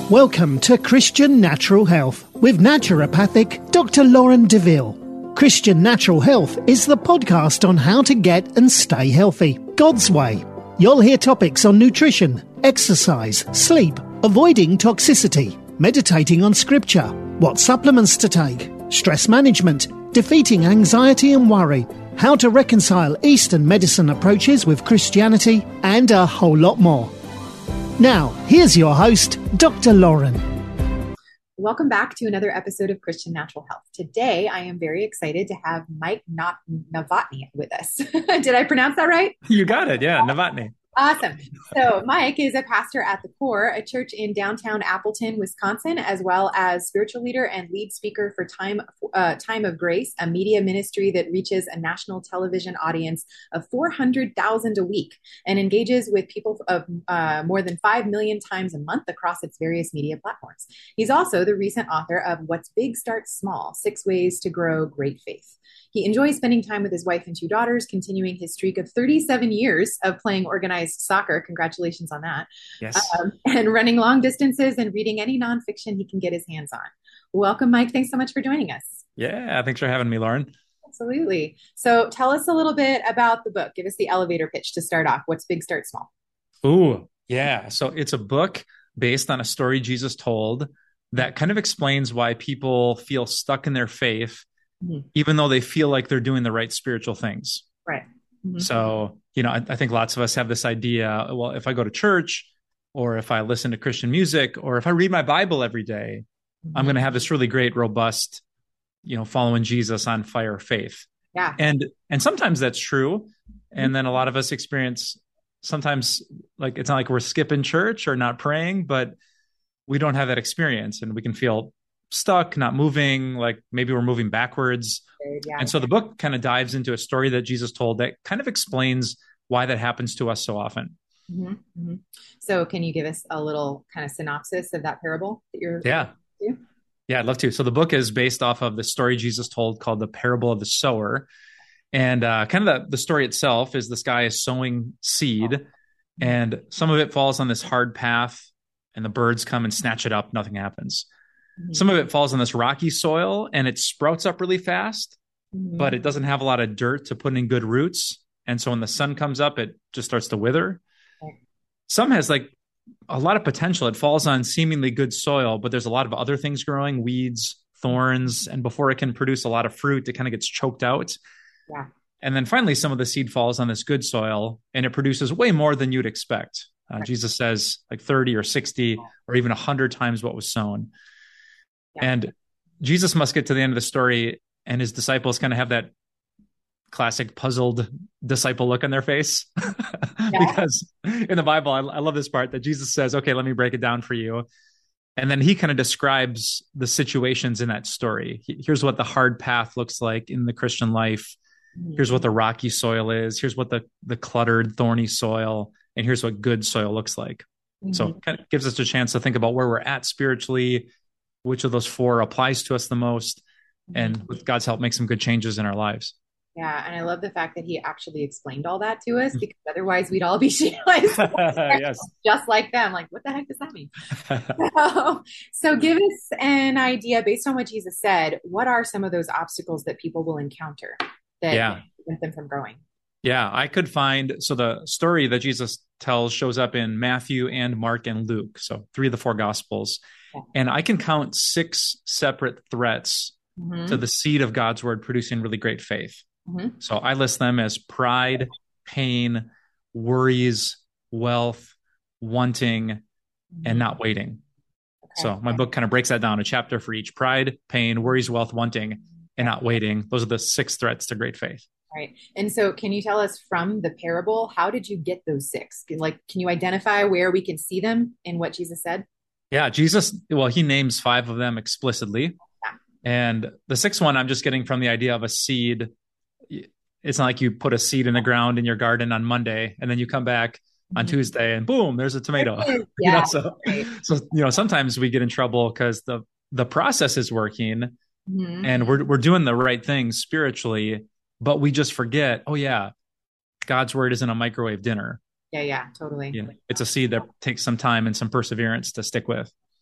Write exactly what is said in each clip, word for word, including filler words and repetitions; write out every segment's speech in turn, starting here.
Welcome to Christian Natural Health with naturopathic Doctor Lauren DeVille. Christian Natural Health is the podcast on how to get and stay healthy, God's way. You'll hear topics on nutrition, exercise, sleep, avoiding toxicity, meditating on scripture, what supplements to take, stress management, defeating anxiety and worry, how to reconcile Eastern medicine approaches with Christianity, and a whole lot more. Now, here's your host, Doctor Lauren. Welcome back to another episode of Christian Natural Health. Today, I am very excited to have Mike Novotny with us. Did I pronounce that right? You got it. Yeah, Novotny. Awesome. So Mike is a pastor at The Core, a church in downtown Appleton, Wisconsin, as well as spiritual leader and lead speaker for Time, uh, Time of Grace, a media ministry that reaches a national television audience of four hundred thousand a week and engages with people of uh, more than five million times a month across its various media platforms. He's also the recent author of What's Big Starts Small, Six Ways to Grow Great Faith. He enjoys spending time with his wife and two daughters, continuing his streak of thirty-seven years of playing organized soccer. Congratulations on that. Yes. Um, and running long distances and reading any nonfiction he can get his hands on. Welcome, Mike. Thanks so much for joining us. Yeah, thanks for having me, Lauren. Absolutely. So tell us a little bit about the book. Give us the elevator pitch to start off. What's Big Start Small? Ooh, yeah. So it's a book based on a story Jesus told that kind of explains why people feel stuck in their faith, mm-hmm. even though they feel like they're doing the right spiritual things. Right. Mm-hmm. So, you know, I, I think lots of us have this idea, well, if I go to church or if I listen to Christian music or if I read my Bible every day, mm-hmm. I'm going to have this really great, robust, you know, following Jesus on fire faith. Yeah. And, and sometimes that's true. And then a lot of us experience sometimes like, it's not like we're skipping church or not praying, but we don't have that experience and we can feel stuck, not moving, like maybe we're moving backwards. Yeah. And so the book kind of dives into a story that Jesus told that kind of explains why that happens to us so often. Mm-hmm. Mm-hmm. So can you give us a little kind of synopsis of that parable that you're Yeah. Yeah, I'd love to. So the book is based off of the story Jesus told called the parable of the sower. And uh, kind of the, the story itself is this guy is sowing seed oh. and some of it falls on this hard path and the birds come and snatch it up. Nothing happens. Mm-hmm. Some of it falls on this rocky soil and it sprouts up really fast, mm-hmm. but it doesn't have a lot of dirt to put in good roots. And so when the sun comes up, it just starts to wither. Okay. Some has like a lot of potential. It falls on seemingly good soil, but there's a lot of other things growing, weeds, thorns. And before it can produce a lot of fruit, it kind of gets choked out. Yeah. And then finally, some of the seed falls on this good soil and it produces way more than you'd expect. Uh, Jesus says like thirty or sixty or even one hundred times what was sown. Yeah. And Jesus must get to the end of the story and his disciples kind of have that classic puzzled disciple look on their face. Yeah. Because in the Bible, I, I love this part that Jesus says, okay, let me break it down for you. And then he kind of describes the situations in that story. Here's what the hard path looks like in the Christian life. Mm-hmm. Here's what the rocky soil is. Here's what the, the cluttered, thorny soil, and here's what good soil looks like. Mm-hmm. So it kind of gives us a chance to think about where we're at spiritually, which of those four applies to us the most, and with God's help, make some good changes in our lives. Yeah. And I love the fact that he actually explained all that to us, because otherwise we'd all be like, yes. just like them. Like, what the heck does that mean? so, so give us an idea based on what Jesus said. What are some of those obstacles that people will encounter that yeah. prevent them from growing? Yeah, I could find, so the story that Jesus tells shows up in Matthew and Mark and Luke. So three of the four gospels. Yeah. And I can count six separate threats mm-hmm. to the seed of God's word producing really great faith. Mm-hmm. So I list them as pride, pain, worries, wealth, wanting, mm-hmm. and not waiting. Okay. So my book kind of breaks that down, a chapter for each: pride, pain, worries, wealth, wanting, and not waiting. Those are the six threats to great faith. Right. And so can you tell us from the parable, how did you get those six? Like, can you identify where we can see them in what Jesus said? Yeah, Jesus, well, he names five of them explicitly. Yeah. And the sixth one, I'm just getting from the idea of a seed. It's not like you put a seed in the ground in your garden on Monday and then you come back on mm-hmm. Tuesday and boom, there's a tomato. Yeah. you know, so, right. so, you know, sometimes we get in trouble because the, the process is working mm-hmm. and we're, we're doing the right things spiritually, but we just forget, oh yeah, God's word isn't a microwave dinner. Yeah, yeah, totally. You know, it's a seed that takes some time and some perseverance to stick with.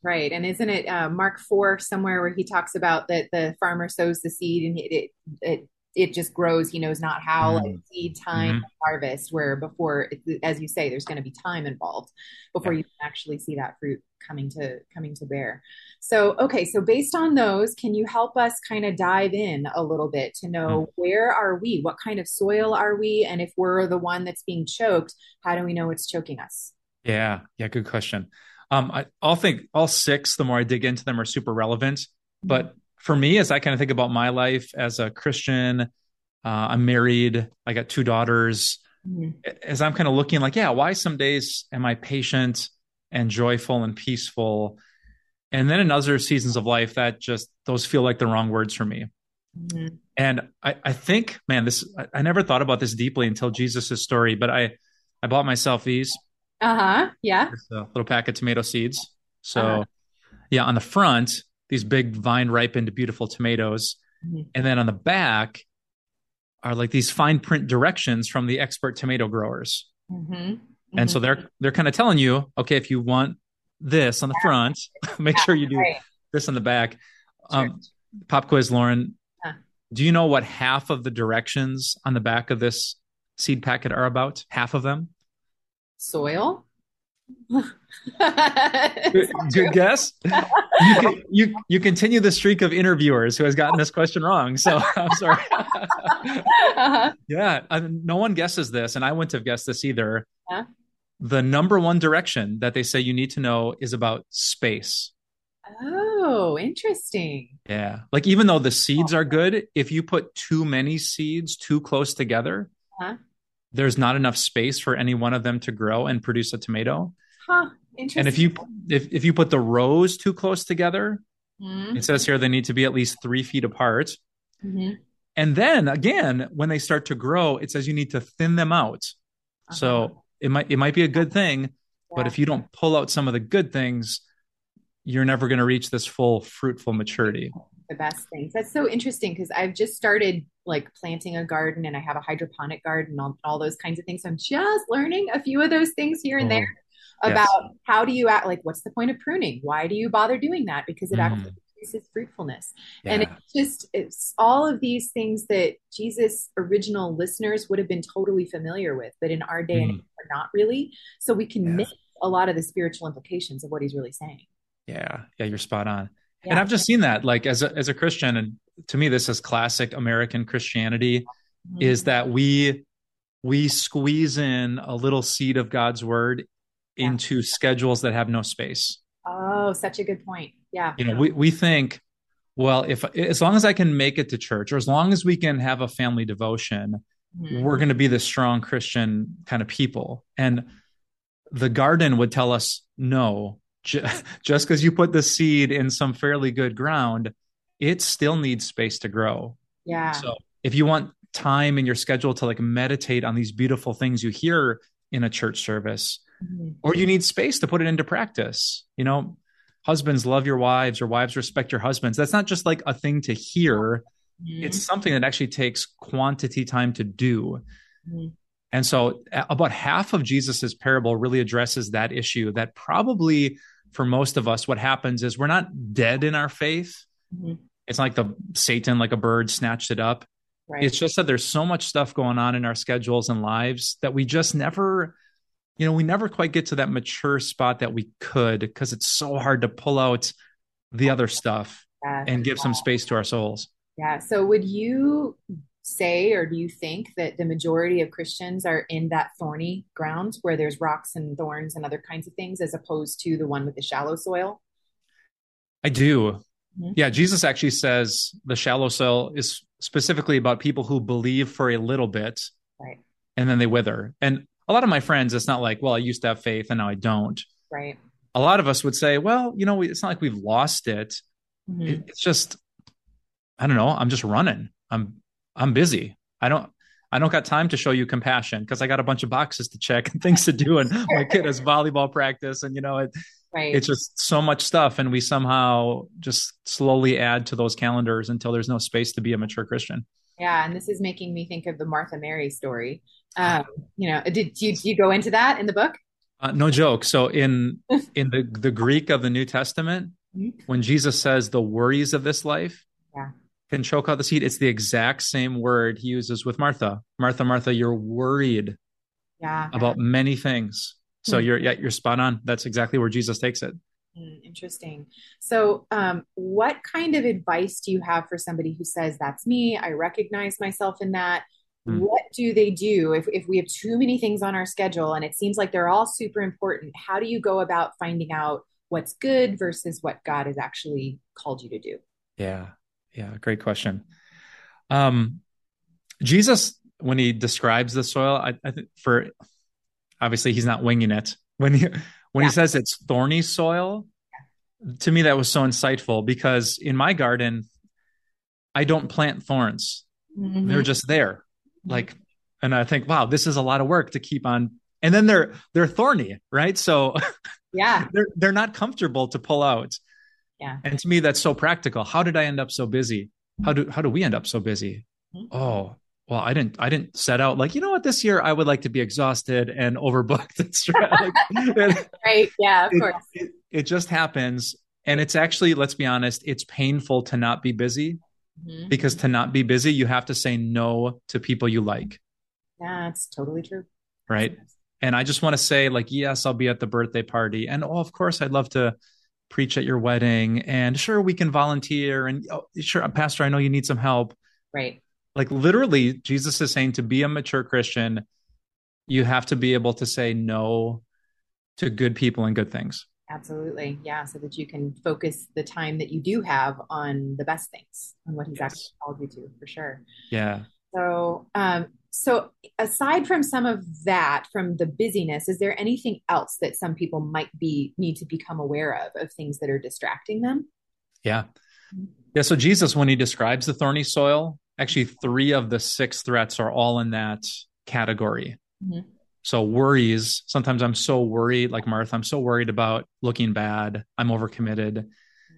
Right. And isn't it uh, Mark four somewhere where he talks about that the farmer sows the seed and it, it, it, it just grows. He knows not how, like Mm. seed time, Hmm. harvest, where before, as you say, there's going to be time involved before Yeah. you can actually see that fruit coming to coming to bear. So, okay. So based on those, can you help us kind of dive in a little bit to Mm. know where are we? What kind of soil are we? And if we're the one that's being choked, how do we know it's choking us? Yeah. Yeah. Good question. Um, I, I'll think all six, the more I dig into them, are super relevant. Mhm. But for me, as I kind of think about my life as a Christian, uh, I'm married, I got two daughters. Mhm. As I'm kind of looking like, yeah, why some days am I patient and joyful and peaceful? And then in other seasons of life, that just, those feel like the wrong words for me. Mhm. And I, I think, man, this, I, I never thought about this deeply until Jesus' story, but I, I bought myself these, Uh-huh. Yeah. just a little pack of tomato seeds. Uh-huh. So yeah, on the front, these big vine ripened, beautiful tomatoes. Mhm. And then on the back are like these fine print directions from the expert tomato growers. Mhm. And Mhm. so they're, they're kind of telling you, okay, if you want this on the front, make Yeah, sure you do right. this on the back. Sure. Um, pop quiz, Lauren, Huh. do you know what half of the directions on the back of this seed packet are about? Half of them? Soil? Good, good guess. You, can, you you continue the streak of interviewers who has gotten this question wrong. So I'm sorry. Uh-huh. Yeah, I, no one guesses this, and I wouldn't have guessed this either. Yeah. The number one direction that they say you need to know is about space. Oh, interesting. Yeah, like even though the seeds are good, if you put too many seeds too close together, Huh? there's not enough space for any one of them to grow and produce a tomato. Huh. And if Interesting. you if if you put the rows too close together, Mhm. it says here they need to be at least three feet apart. Mhm. And then again, when they start to grow, it says you need to thin them out. Uh-huh. So it might it might be a good thing, but Yeah. if you don't pull out some of the good things, you're never going to reach this full fruitful maturity. The best things. That's so interesting because I've just started like planting a garden and I have a hydroponic garden, all, all those kinds of things. So I'm just learning a few of those things here and Oh, there about yes. how do you act, like what's the point of pruning? Why do you bother doing that? Because it actually Mm, increases fruitfulness. And yeah. it's just, it's all of these things that Jesus' original listeners would have been totally familiar with, but in our day and age, Mm, are not really. So we can yeah. miss a lot of the spiritual implications of what he's really saying. Yeah. Yeah. You're spot on. And Yeah. I've just seen that like as a, as a Christian, and to me, this is classic American Christianity, Mhm. is that we, we squeeze in a little seed of God's word Yeah. into schedules that have no space. Oh, such a good point. Yeah. You know, we, we think, well, if as long as I can make it to church, or as long as we can have a family devotion, Mhm. we're going to be the strong Christian kind of people. And the garden would tell us, no, ju- just because you put the seed in some fairly good ground, it still needs space to grow. Yeah. So if you want time in your schedule to like meditate on these beautiful things you hear in a church service, Mhm. or you need space to put it into practice, you know, husbands love your wives, or wives respect your husbands. That's not just like a thing to hear. Mhm. It's something that actually takes quantity time to do. Mhm. And so a- about half of Jesus's parable really addresses that issue, that probably for most of us, what happens is we're not dead in our faith. Mhm. It's not like the Satan, like a bird, snatched it up. Right. It's just that there's so much stuff going on in our schedules and lives that we just never, you know, we never quite get to that mature spot that we could, because it's so hard to pull out the other stuff Yeah. and give some space to our souls. Yeah. So would you say, or do you think that the majority of Christians are in that thorny ground where there's rocks and thorns and other kinds of things, as opposed to the one with the shallow soil? I do. Mhm. Yeah, Jesus actually says the shallow soil is specifically about people who believe for a little bit Right. and then they wither. And a lot of my friends, it's not like, well, I used to have faith and now I don't. Right. A lot of us would say, well, you know, it's not like we've lost it. Mhm. It- It's just, I don't know, I'm just running. I'm I'm busy. I don't I don't got time to show you compassion because I got a bunch of boxes to check and things to do. And my kid has volleyball practice, and you know, it, Right. it's just so much stuff. And we somehow just slowly add to those calendars until there's no space to be a mature Christian. Yeah. And this is making me think of the Martha Mary story. Um, you know, did you, do you go into that in the book? Uh, no joke. So in in the, the Greek of the New Testament, when Jesus says the worries of this life Yeah. can choke out the seed, it's the exact same word he uses with Martha. Martha, Martha, you're worried Yeah. about many things. So Hmm. you're yeah, you're spot on. That's exactly where Jesus takes it. Mm, interesting. So, um, what kind of advice do you have for somebody who says, that's me, I recognize myself in that? Hmm. What do they do if, if we have too many things on our schedule and it seems like they're all super important? How do you go about finding out what's good versus what God has actually called you to do? Yeah. Yeah. Great question. Um, Jesus, when he describes the soil, I, I think for obviously he's not winging it. When he when Yeah. he says it's thorny soil, to me that was so insightful because in my garden, I don't plant thorns. Mhm. They're just there. Like, and I think, wow, this is a lot of work to keep on. And then they're they're thorny, right? So Yeah. they're they're not comfortable to pull out. Yeah. And to me, that's so practical. How did I end up so busy? How do how do we end up so busy? Mhm. Oh, well, I didn't I didn't set out like, you know what, this year I would like to be exhausted and overbooked. It's like, it, Right. Yeah, of it, course. it, it just happens. And it's actually, let's be honest, it's painful to not be busy Mhm. because to not be busy, you have to say no to people you like, Yeah, it's totally true. right? And I just want to say, like, yes, I'll be at the birthday party. And oh, of course, I'd love to preach at your wedding. And sure, we can volunteer. And oh, sure, Pastor, I know you need some help. Right. Like, literally, Jesus is saying to be a mature Christian, you have to be able to say no to good people and good things. Absolutely. Yeah. So that you can focus the time that you do have on the best things, on what he's Yes. actually called you to, for sure. Yeah. So, um, so aside from some of that, from the busyness, is there anything else that some people might be need to become aware of, of things that are distracting them? Yeah. Yeah. So Jesus, when he describes the thorny soil, actually three of the six threats are all in that category. Mm-hmm. So worries, sometimes I'm so worried, like Martha, I'm so worried about looking bad. I'm overcommitted.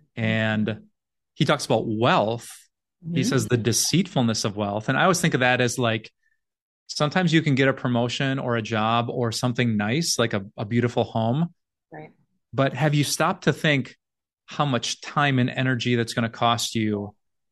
And he talks about wealth. Mm-hmm. He says the deceitfulness of wealth. And I always think of that as like, sometimes you can get a promotion or a job or something nice, like a, a beautiful home. Right. But have you stopped to think how much time and energy that's going to cost you?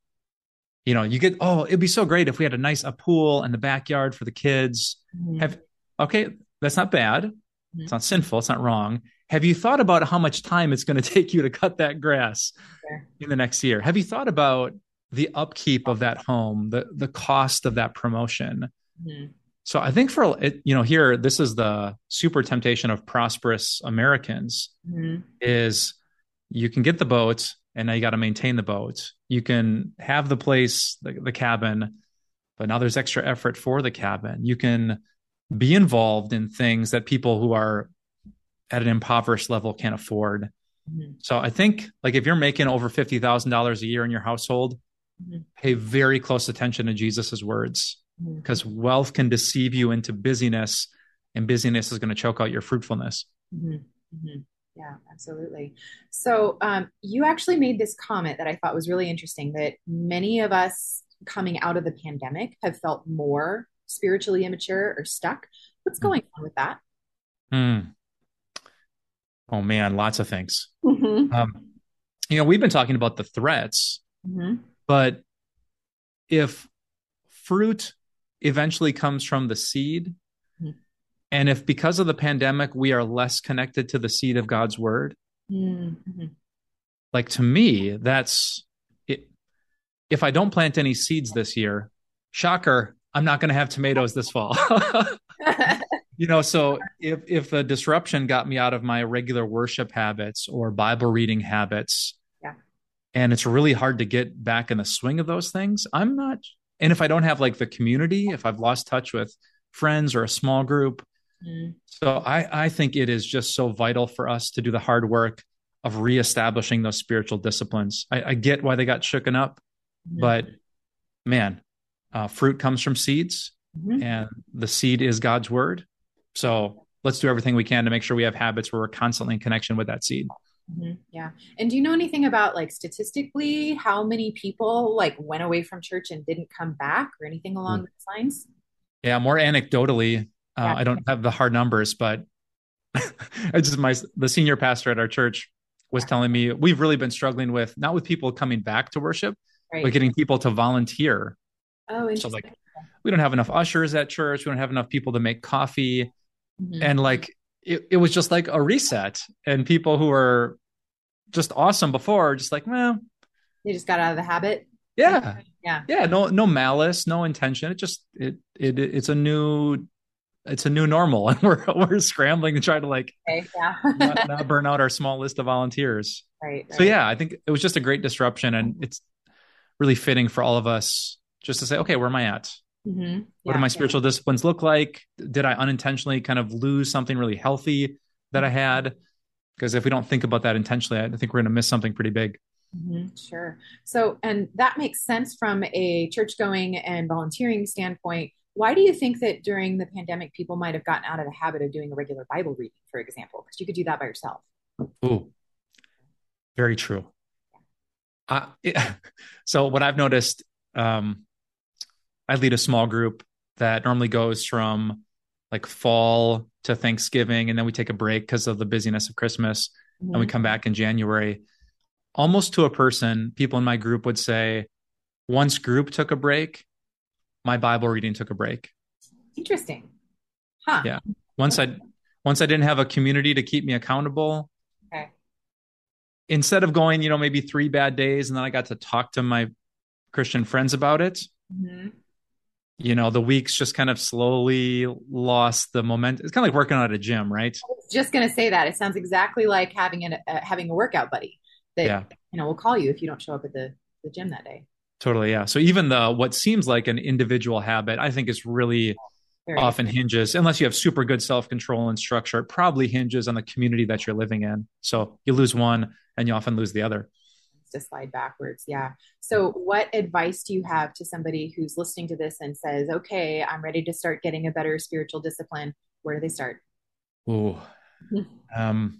You know, you get, oh, it'd be so great if we had a nice a pool and the backyard for the kids. Mm-hmm. Have okay, that's not bad. Mm-hmm. It's not sinful. It's not wrong. Have you thought about how much time it's going to take you to cut that grass Sure. in the next year? Have you thought about the upkeep of that home, the the cost of that promotion? Mm-hmm. So I think for it, you know, here, this is the super temptation of prosperous Americans Mm-hmm. is you can get the boat and now you got to maintain the boat. You can have the place, the, the cabin, but now there's extra effort for the cabin. You can be involved in things that people who are at an impoverished level can't afford. Mm-hmm. So I think like if you're making over fifty thousand dollars a year in your household, Mm-hmm. pay very close attention to Jesus's words, Mm-hmm. because wealth can deceive you into busyness, and busyness is going to choke out your fruitfulness. Mm-hmm. Mm-hmm. Yeah, absolutely. So um, you actually made this comment that I thought was really interesting, that many of us coming out of the pandemic have felt more spiritually immature or stuck. What's going on with that? Mm. Oh man, lots of things. Mm-hmm. Um, you know, we've been talking about the threats, Mm-hmm. but if fruit eventually comes from the seed, mm-hmm. and if because of the pandemic we are less connected to the seed of God's word, Mm-hmm. like to me, that's it. If I don't plant any seeds this year, shocker, I'm not going to have tomatoes this fall. You know, so if if a disruption got me out of my regular worship habits or Bible reading habits, Yeah. and it's really hard to get back in the swing of those things, I'm not. And if I don't have like the community, if I've lost touch with friends or a small group, Mm-hmm. so I I think it is just so vital for us to do the hard work of reestablishing those spiritual disciplines. I, I get why they got shooken up, Mm-hmm. but man, uh, fruit comes from seeds, Mm-hmm. and the seed is God's word. So let's do everything we can to make sure we have habits where we're constantly in connection with that seed. Mm-hmm. Yeah. And do you know anything about, like, statistically how many people like went away from church and didn't come back or anything along Mm. those lines? Yeah, more anecdotally, uh, Yeah. I don't have the hard numbers, but I just, my, the senior pastor at our church was telling me we've really been struggling with, not with people coming back to worship, Right. but getting people to volunteer. Oh, So like, we don't have enough ushers at church. We don't have enough people to make coffee. Mm-hmm. And like, it, it was just like a reset. And people who were just awesome before, just like, well, they just got out of the habit. Yeah. Yeah. Yeah. No, no malice, no intention. It just, it, it, it's a new, it's a new normal. And we're, we're scrambling to try to like, okay, yeah. not, not burn out our small list of volunteers. Right, right. So yeah, I think it was just a great disruption, and it's really fitting for all of us just to say, okay, where am I at? Mm-hmm. Yeah, what do my spiritual yeah. disciplines look like? Did I unintentionally kind of lose something really healthy that I had? Because if we don't think about that intentionally, I think we're going to miss something pretty big. Mm-hmm, sure. So, and that makes sense from a church going and volunteering standpoint. Why do you think that during the pandemic, people might have gotten out of the habit of doing a regular Bible reading, for example? Because you could do that by yourself. Ooh, very true. Uh, it, so what I've noticed, um, I lead a small group that normally goes from like fall to Thanksgiving, and then we take a break because of the busyness of Christmas, mm-hmm. and we come back in January. Almost to a person, people in my group would say, once group took a break, my Bible reading took a break. Interesting. Huh. Yeah. Once I, once I didn't have a community to keep me accountable, okay. instead of going, you know, maybe three bad days, and then I got to talk to my Christian friends about it, mm-hmm. you know, the weeks just kind of slowly lost the momentum. It's kind of like working out at a gym, right? I was just going to say that. It sounds exactly like having an, uh, having a workout buddy that, yeah. you know, will call you if you don't show up at the, the gym that day. Totally. Yeah. So even the, what seems like an individual habit, I think is really Very often hinges, unless you have super good self-control and structure, it probably hinges on the community that you're living in. So you lose one and you often lose the other. To slide backwards. Yeah. So what advice do you have to somebody who's listening to this and says, okay, I'm ready to start getting a better spiritual discipline? Where do they start? Ooh. um,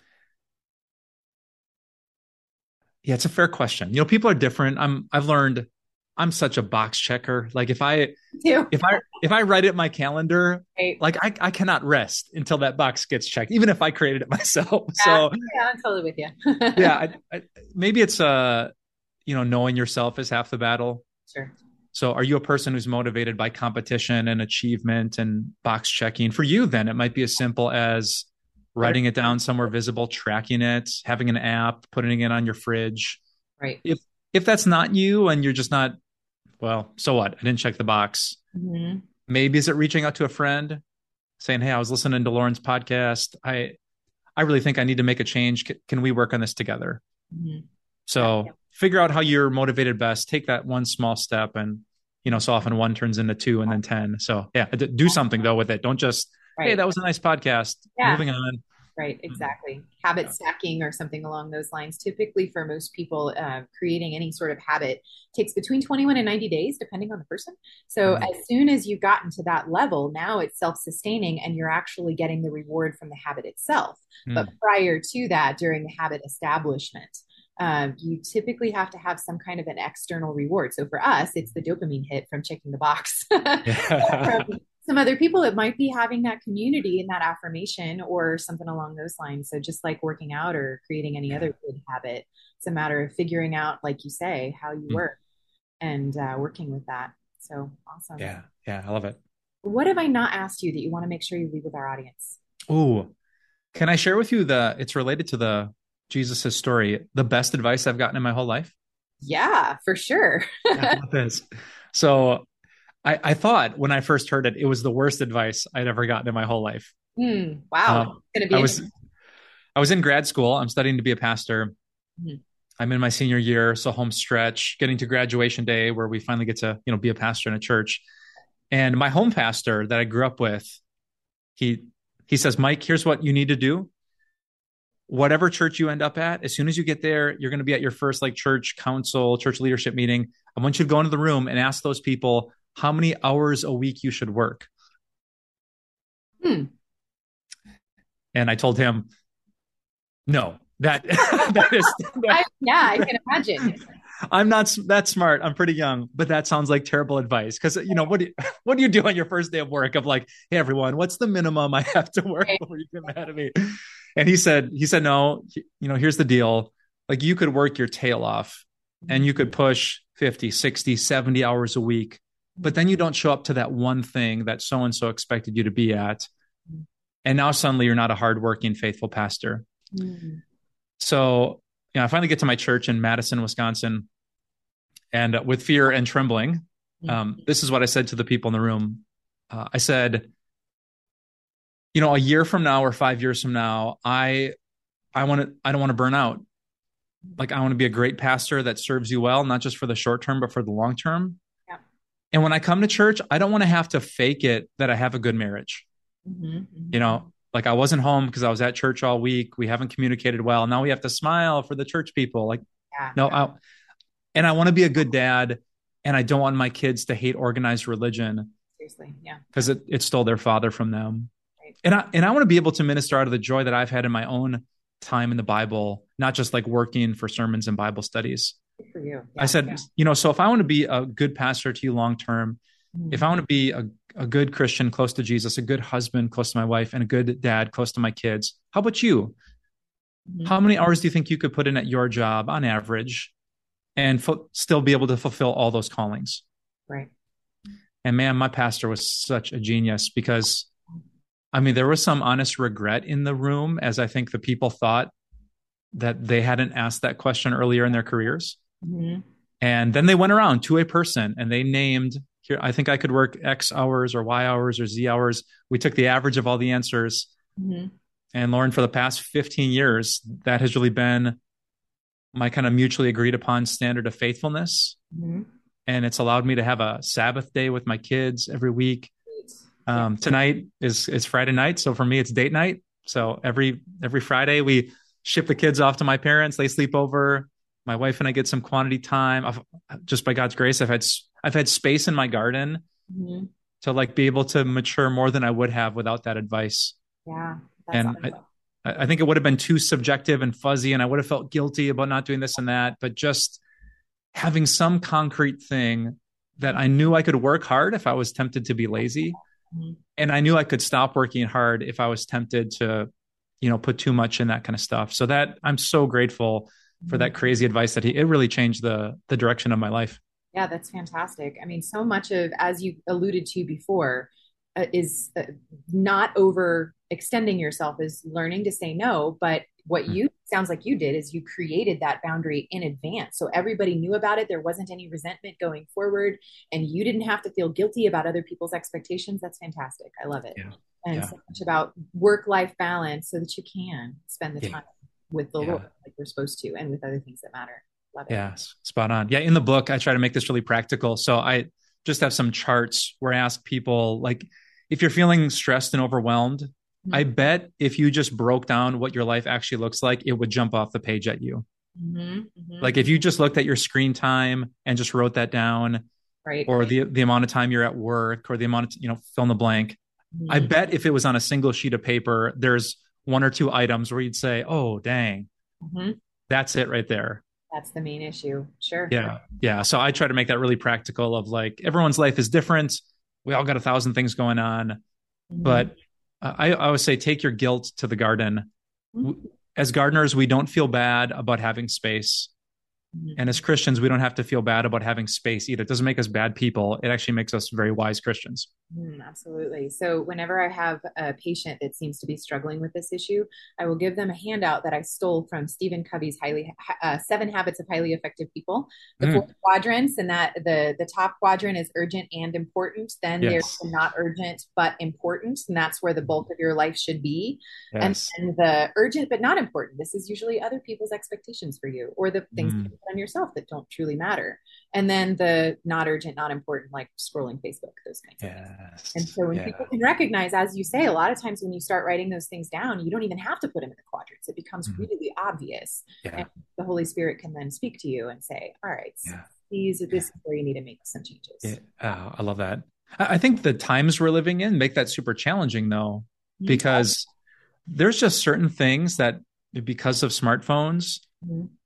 yeah, it's a fair question. You know, people are different. I'm, I've learned I'm such a box checker. Like if I, if I, if I write it in my calendar, right. like I, I cannot rest until that box gets checked, even if I created it myself. Yeah, so yeah, I'm totally with you. yeah. I, I, maybe it's, uh, you know, knowing yourself is half the battle. Sure. So are you a person who's motivated by competition and achievement and box checking? For you, then it might be as simple as writing it down somewhere visible, tracking it, having an app, putting it on your fridge. Right. If, if that's not you and you're just not, well, so what? I didn't check the box. Mm-hmm. Maybe is it reaching out to a friend saying, hey, I was listening to Lauren's podcast. I, I really think I need to make a change. C- can we work on this together? Mm-hmm. So yeah. Figure out how you're motivated best. Take that one small step, and, you know, so often one turns into two and then ten. So yeah, do something though with it. Don't just, right. Hey, that was a nice podcast. Yeah. Moving on. Right, exactly. Habit yeah. stacking or something along those lines. Typically for most people, uh, creating any sort of habit takes between twenty-one and ninety days, depending on the person. So mm-hmm. as soon as you've gotten to that level, now it's self-sustaining and you're actually getting the reward from the habit itself. Mm. But prior to that, during the habit establishment, um, you typically have to have some kind of an external reward. So for us, it's the dopamine hit from checking the box. Yeah. From some other people, it might be having that community and that affirmation or something along those lines. So just like working out or creating any other good habit, it's a matter of figuring out, like you say, how you mm. work and uh, working with that. So awesome. Yeah. Yeah. I love it. What have I not asked you that you want to make sure you leave with our audience? Ooh, can I share with you the, it's related to the Jesus' story, the best advice I've gotten in my whole life? Yeah, for sure. So I, I thought when I first heard it, it was the worst advice I'd ever gotten in my whole life. Mm, wow. Um, it's gonna be I was, I was in grad school. I'm studying to be a pastor. Mm-hmm. I'm in my senior year. So home stretch, getting to graduation day where we finally get to, you know, be a pastor in a church. And my home pastor that I grew up with, he, he says, Mike, here's what you need to do. Whatever church you end up at, as soon as you get there, you're going to be at your first like church council, church leadership meeting. I want you to go into the room and ask those people how many hours a week you should work. Hmm. And I told him, no, that, that is, that, I, yeah, I can imagine. I'm not that smart. I'm pretty young, but that sounds like terrible advice. Because, you know, what do you, what do you do on your first day of work of like, hey, everyone, what's the minimum I have to work before you get mad at me? And he said, he said, no, you know, here's the deal. Like you could work your tail off and you could push fifty, sixty, seventy hours a week, but then you don't show up to that one thing that so-and-so expected you to be at. And now suddenly you're not a hardworking, faithful pastor. Mm-hmm. So, you know, I finally get to my church in Madison, Wisconsin, and uh, with fear and trembling, um, this is what I said to the people in the room. Uh, I said, you know, a year from now or five years from now, I, I want to, I don't want to burn out. Like, I want to be a great pastor that serves you well, not just for the short term, but for the long term. Yeah. And when I come to church, I don't want to have to fake it that I have a good marriage. Mm-hmm, mm-hmm. You know, like I wasn't home because I was at church all week. We haven't communicated well. Now we have to smile for the church people. Like, yeah, no, yeah. I, and I want to be a good dad. And I don't want my kids to hate organized religion. Seriously. Yeah. Because it, it stole their father from them. Right. And I, and I want to be able to minister out of the joy that I've had in my own time in the Bible, not just like working for sermons and Bible studies. Good for you. Yeah, I said, yeah. you know, so if I want to be a good pastor to you long-term, mm-hmm. if I want to be a, a good Christian close to Jesus, a good husband close to my wife, and a good dad close to my kids, how about you? Mm-hmm. How many hours do you think you could put in at your job on average and fo- still be able to fulfill all those callings? Right. And man, my pastor was such a genius because, I mean, there was some honest regret in the room, as I think the people thought that they hadn't asked that question earlier in their careers. Mm-hmm. And then they went around to a person and they named, here, I think I could work X hours or Y hours or Z hours. We took the average of all the answers. Mm-hmm. And Lauren, for the past fifteen years, that has really been my kind of mutually agreed upon standard of faithfulness. Mm-hmm. And it's allowed me to have a Sabbath day with my kids every week. Um, tonight is, is Friday night. So for me, it's date night. So every, every Friday we ship the kids off to my parents. They sleep over. My wife and I get some quantity time. I've, just by God's grace, I've had, I've had space in my garden mm-hmm. to like be able to mature more than I would have without that advice. Yeah. And I, I think it would have been too subjective and fuzzy, and I would have felt guilty about not doing this and that, but just having some concrete thing that I knew I could work hard if I was tempted to be lazy. Mm-hmm. And I knew I could stop working hard if I was tempted to, you know, put too much in that kind of stuff. So that I'm so grateful for that crazy advice that he, it really changed the the direction of my life. Yeah, that's fantastic. I mean, so much of, as you alluded to before, uh, is uh, not over extending yourself, is learning to say no. But what mm-hmm. you sounds like you did is you created that boundary in advance. So everybody knew about it. There wasn't any resentment going forward, and you didn't have to feel guilty about other people's expectations. That's fantastic. I love it. Yeah. And yeah. so much about work-life balance so that you can spend the yeah. time with the yeah. Lord like you're supposed to, and with other things that matter. Love it. Yeah, spot on. Yeah, in the book, I try to make this really practical. So I just have some charts where I ask people, like, if you're feeling stressed and overwhelmed, mm-hmm. I bet if you just broke down what your life actually looks like, it would jump off the page at you. Mm-hmm. Mm-hmm. Like if you just looked at your screen time and just wrote that down, right, or right. the the amount of time you're at work, or the amount of, you know, fill in the blank. Mm-hmm. I bet if it was on a single sheet of paper, there's one or two items where you'd say, oh, dang, mm-hmm. that's it right there. That's the main issue. Sure. Yeah. Yeah. So I try to make that really practical of like, everyone's life is different. We all got a thousand things going on, mm-hmm. but uh, I, I always say, take your guilt to the garden. Mm-hmm. As gardeners, we don't feel bad about having space. Mm-hmm. And as Christians, we don't have to feel bad about having space either. It doesn't make us bad people. It actually makes us very wise Christians. Mm, absolutely. So whenever I have a patient that seems to be struggling with this issue, I will give them a handout that I stole from Stephen Covey's highly uh, Seven Habits of Highly Effective People, the mm. four quadrants, and that the, the top quadrant is urgent and important. Then yes. there's the not urgent, but important. And that's where the bulk of your life should be. Yes. And, and the urgent, but not important. This is usually other people's expectations for you, or the things mm. that you put on yourself that don't truly matter. And then the not urgent, not important, like scrolling Facebook, those kinds yes. of things. And so when yeah. people can recognize, as you say, a lot of times when you start writing those things down, you don't even have to put them in the quadrants. It becomes mm-hmm. really obvious. Yeah. And the Holy Spirit can then speak to you and say, all right, so yeah. these, yeah. this is where you need to make some changes. Yeah. Oh, I love that. I think the times we're living in make that super challenging though, mm-hmm. because there's just certain things that because of smartphones, mm-hmm.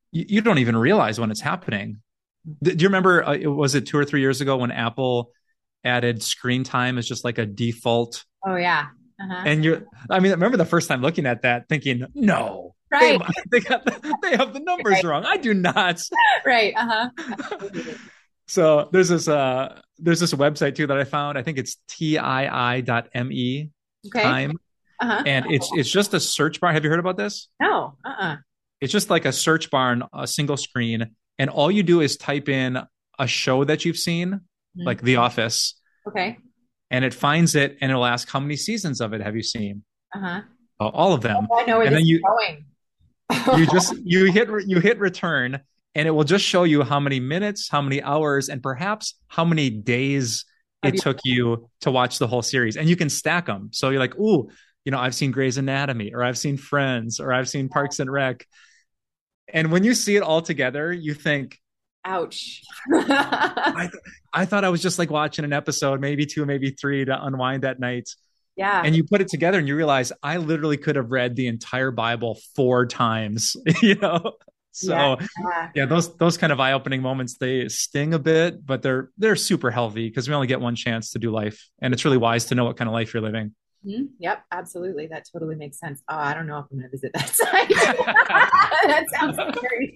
you, you don't even realize when it's happening. Do you remember, uh, was it two or three years ago when Apple added screen time as just like a default? Oh, yeah. Uh-huh. And you're, I mean, I remember the first time looking at that thinking, no, right. they, they, got the, they have the numbers right. wrong. I do not. Right. Uh-huh. So there's this, uh, there's this website too that I found. I think it's T I I dot M E okay. time. Uh-huh. And it's, it's just a search bar. Have you heard about this? No. Uh-uh. It's just like a search bar on a single screen. And all you do is type in a show that you've seen, mm-hmm. like The Office. Okay. And it finds it and it'll ask, how many seasons of it have you seen? Uh-huh. Uh, all of them. Oh, I know where and this then you, is going. you just, you hit, you hit return and it will just show you how many minutes, how many hours, and perhaps how many days it you- took you to watch the whole series. And you can stack them. So you're like, ooh, you know, I've seen Grey's Anatomy, or I've seen Friends, or I've seen Parks and Rec. And when you see it all together, you think, ouch. I, th- I thought I was just like watching an episode, maybe two, maybe three to unwind that night. Yeah. And you put it together and you realize I literally could have read the entire Bible four times, you know? So yeah, yeah. yeah those, those kind of eye-opening moments, they sting a bit, but they're, they're super healthy because we only get one chance to do life. And it's really wise to know what kind of life you're living. Mm-hmm. Yep, absolutely. That totally makes sense. Oh, I don't know if I'm going to visit that site. That sounds scary.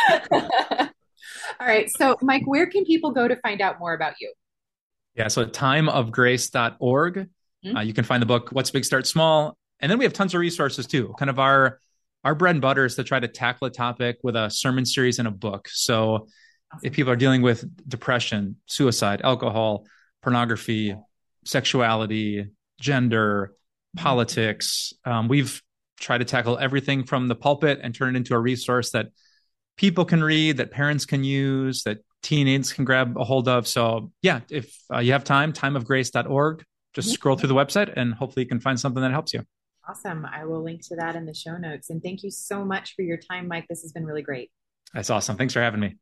All right. So, Mike, where can people go to find out more about you? Yeah. So time of grace dot org. Mm-hmm. Uh, you can find the book, What's Big, Start Small. And then we have tons of resources too. Kind of our, our bread and butter is to try to tackle a topic with a sermon series and a book. So awesome. If people are dealing with depression, suicide, alcohol, pornography, sexuality, gender, politics, um, we've tried to tackle everything from the pulpit and turn it into a resource that people can read, that parents can use, that teenagers can grab a hold of. So yeah, if uh, you have time, time of grace dot org, just mm-hmm. scroll through the website and hopefully you can find something that helps you. Awesome. I will link to that in the show notes. And thank you so much for your time, Mike. This has been really great. That's awesome. Thanks for having me.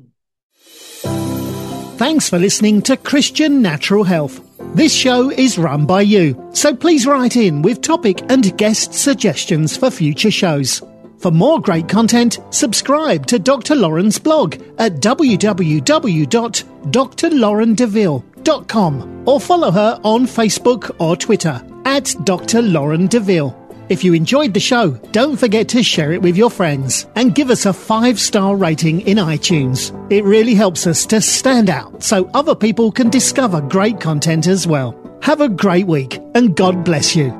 Thanks for listening to Christian Natural Health. This show is run by you, so please write in with topic and guest suggestions for future shows. For more great content, subscribe to Doctor Lauren's blog at w w w dot d r lauren deville dot com or follow her on Facebook or Twitter at Doctor Lauren Deville. If you enjoyed the show, don't forget to share it with your friends and give us a five-star rating in iTunes. It really helps us to stand out so other people can discover great content as well. Have a great week and God bless you.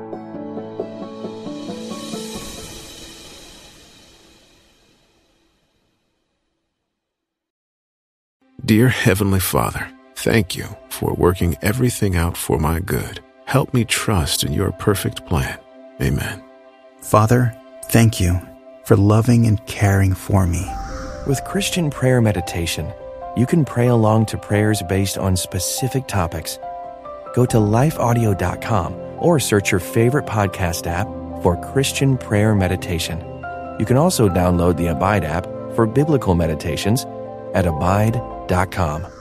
Dear Heavenly Father, thank you for working everything out for my good. Help me trust in your perfect plan. Amen. Father, thank you for loving and caring for me. With Christian Prayer Meditation, you can pray along to prayers based on specific topics. Go to life audio dot com or search your favorite podcast app for Christian Prayer Meditation. You can also download the Abide app for biblical meditations at abide dot com.